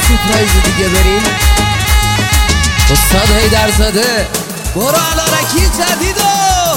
سورپرایز دیگه بریم. استاد حیدرزاده برو علارکی جدیدو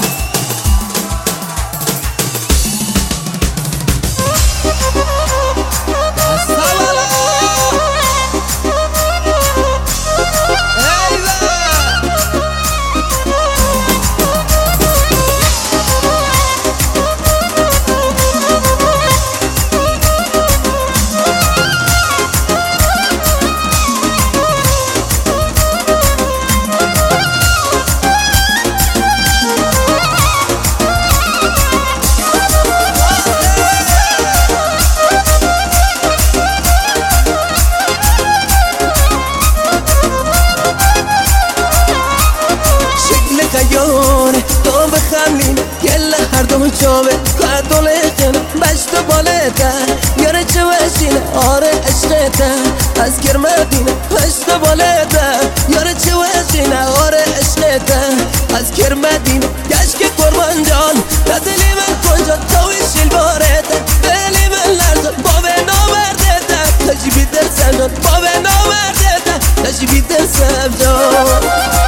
تو بخملین گله هر دو جامه قدول خیلی بشت و بالته یاره چه وشینه آره عشقته از کرمدینه بشت و بالته یاره چه وشینه آره عشقته از کرمدینه گشک قربان جان دلی من کنجا تویشیل بارته دلی من لرزان بابه نامردته تجیبی دل سمجان بابه نامردته تجیبی دل سمجان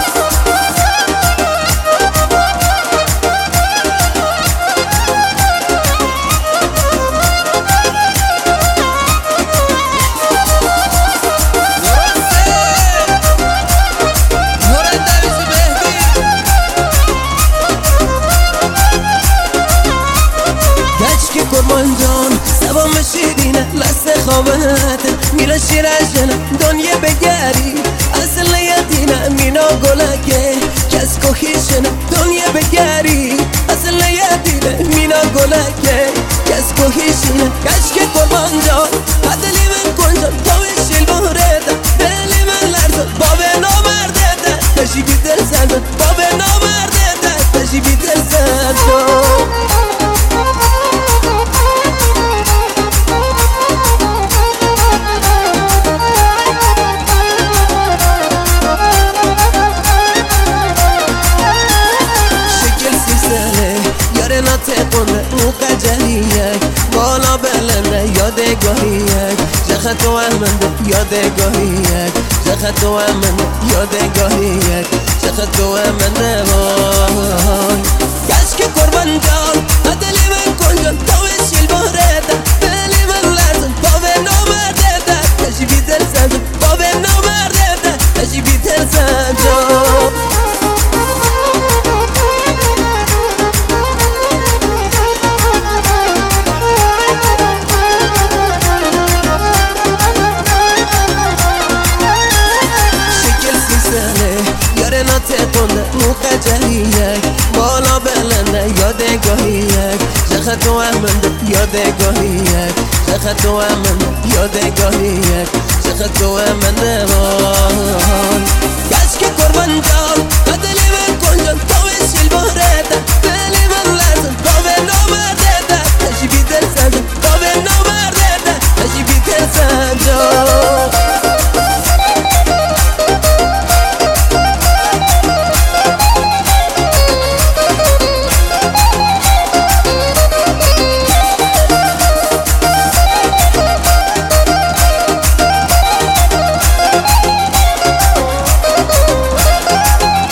قربان جان سبا مشیدینه لست خوابت میره شیرشنه دنیا بگری اصل یدینه مینا گلکه کس کوهیشنه دنیا بگری اصل یدینه مینا گلکه کس کوهیشنه کشک قربان جان دلی من کنجان تویشیل بورده دلی من لرزان بابه نامرده تجیبی دل زندان بابه نامرده تجیبی دل زندان تقونه او قجلیک بالا بلنده یادگاهیک جخت و امنده یادگاهیک جخت و امنده یادگاهیک جخت و امنده وای گشک قربان جان دلی من کنجان تویشیل بارده دلی من لرزان بابه نامرده تجیبی دل زنجان بابه نامرده تجیبی دل زنجان تقونه او قجلیک بالا بلنده یادگاهیک جخت و امنده یادگاهیک جخت و امنده یادگاهیک جخت و امنده وای گشک قربان جان